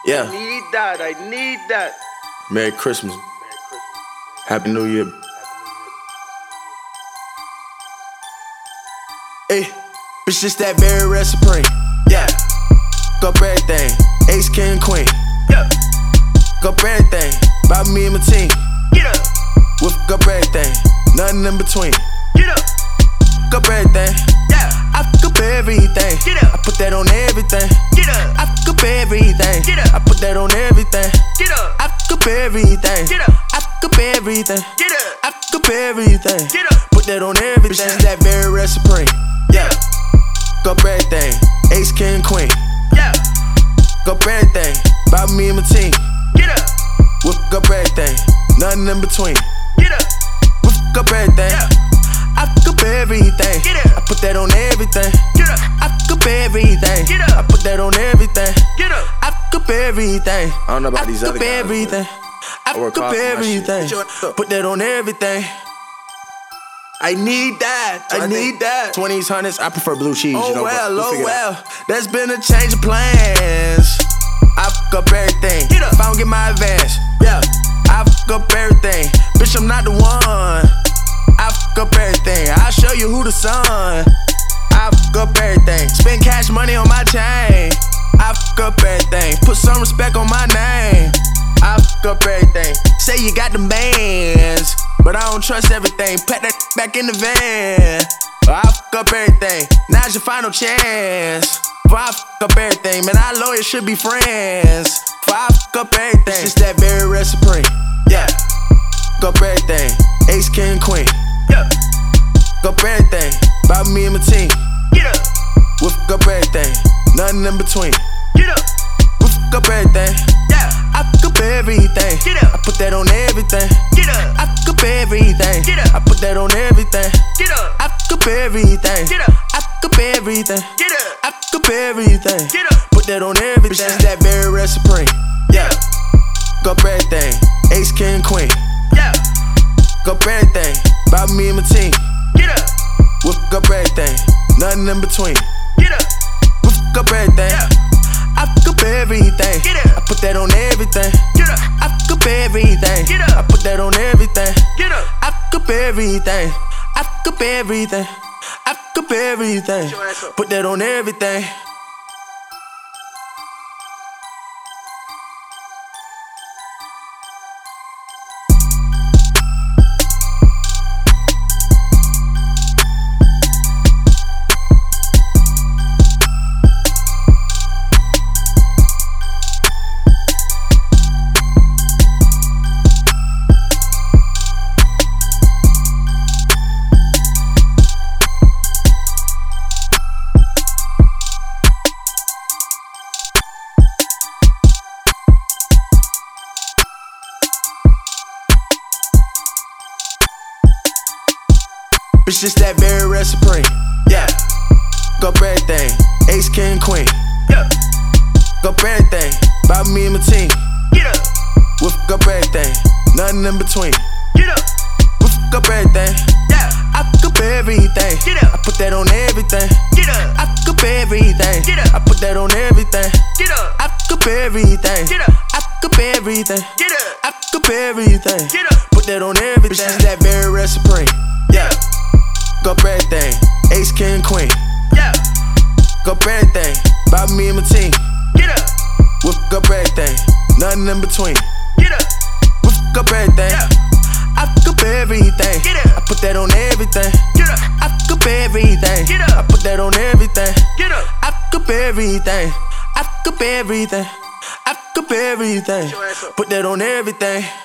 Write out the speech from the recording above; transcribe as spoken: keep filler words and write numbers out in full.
Yeah. I need that. I need that. Merry Christmas. Happy New Year. Hey, bitch, just that very rare supreme. Yeah. Go up everything. Ace, king, queen. Yeah. Go up everything. About me and my team. Get up. Whip up everything. Nothing in between. Get up. Go up everything. Yeah. I fuck up everything. Get up. I put that on everything. Get up. I fuck up everything. Get up. I put that on everything. Get up. I fuck up everything. Get up. I fuck up everything. Get up. I fuck up everything. Get up. Put that on everything. Bitch, that very rare supreme. Yeah. Go up everything. Ace, king, queen. Yeah. Go up everything. About me and my team. Get up. Whip up everything. Nothing in between. Get up. Whip up everything. Yeah. I fuck up everything. Get up. I put that on everything. Get up. I fuck up everything. Get up. I put that on everything. Get up. I fuck up everything. I don't know about these I other fuck up guys, everything. I I work fuck up hard for my shit. everything. Get your ass up. Put that on everything. I need that. So I, I need think that. twenties, hundreds, I prefer blue cheese. Oh you know, well, but we'll oh figure it out. well. There's been a change of plans. I fuck up everything. Get up. If I don't get my advance, yeah, I fuck up everything. Bitch, I'm not the one. I fuck up everything. I'll show you who the son. I fuck up everything. Spend cash money on my chain. I fuck up everything. Put some respect on my name. I fuck up everything. Say you got the bands, but I don't trust everything. Pack that back in the van. I fuck up everything. Now's your final chance. Before I fuck up everything, man, our lawyers should be friends. Before I fuck up everything, it's just that very rare supreme. Yeah. Go up everything. Ace, king, queen. Yeah. Go up everything. About me and my team. Get up. Whip up everything. Nothing in between. Get up. Whip up everything. Yeah. I fuck up everything. Get up. I put that on everything. Get up. I fuck up everything. Get up. I put that on everything. Get up. I fuck up everything. Get up. I fuck up everything. Get up. I fuck up everything. Get up. Put that on everything. Bitch, that very rare supreme. Yeah. Go up everything. Ace, king, queen. Yeah. Go up everything. About me and my team. Get up. Whip up everything. Nothing in between. Get up. Whip up everything. Yeah. I fuck up everything. Get up. I put that on everything. Get up. I fuck up everything. Get up. I put that on everything. Get up. I fuck up everything. I fuck up everything. I fuck up everything. your ass up. Put that on everything. Bitch, just that very rare supreme. Yeah. Go up everything. Ace, king, queen. Yeah. Go up everything. About me and my team. Get up. Whip up everything. Nothing in between. Get up. Whip up everything. Yeah. I fuck up everything. Get up. I put that on everything. Get up. I fuck up everything. Get up. I put that on everything. Get up. I fuck up everything. Get up. I fuck up everything. Get up. I fuck up everything. Get up. Put that on everything. Bitch, that very rare supreme. Yeah. Go up everything. Ace, king, queen. Yeah. Go up everything. About me and my team. Get up. Whip up everything. Nothing in between. Get up. Whip up everything. Yeah. I fuck up everything. Get up. I put that on everything. Get up. I fuck up everything. Get up. I put that on everything. Get up. I fuck up everything. I fuck up everything. I fuck up everything. your ass up. Put that on everything.